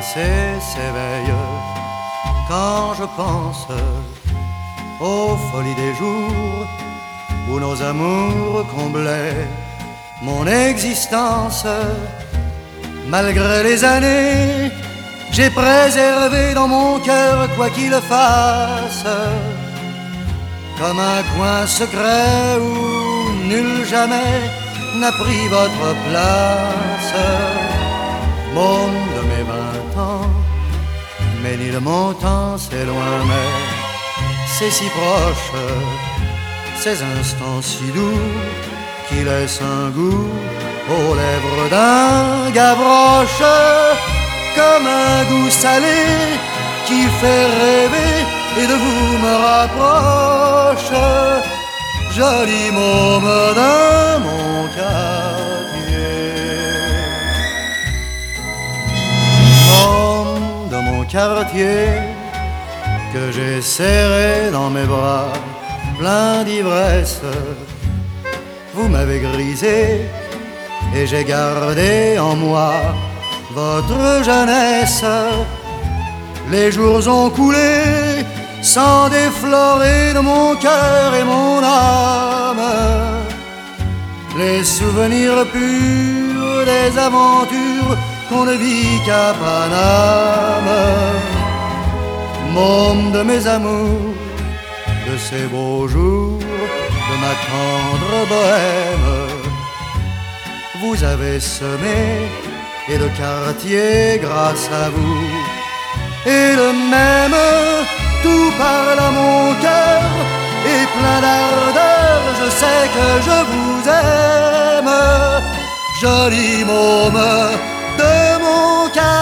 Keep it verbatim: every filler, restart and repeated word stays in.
passé s'éveille quand je pense aux folies des jours où nos amours comblaient mon existence. Malgré les années, j'ai préservé dans mon cœur quoi qu'il fasse, comme un coin secret où nul jamais n'a pris votre place. Môme de mes vingt ans, mais ni de mon temps c'est loin, mais c'est si proche, ces instants si doux qui laissent un goût aux lèvres d'un Gavroche, comme un goût salé qui fait rêver et de vous me rapproche. Joli môme de mon quartier, môme de mon quartier, que j'ai serré dans mes bras, plein d'ivresse. Vous m'avez grisé et j'ai gardé en moi votre jeunesse. Les jours ont coulé sans déflorer de mon cœur et mon âme les souvenirs purs des aventures qu'on ne vit qu'à Paname. Môme de mes amours, de ces beaux jours, de ma tendre bohème, vous avez semé et de quartier grâce à vous. Et le même, tout parle à mon cœur, et plein d'ardeur, je sais que je vous aime. Joli môme de mon cœur.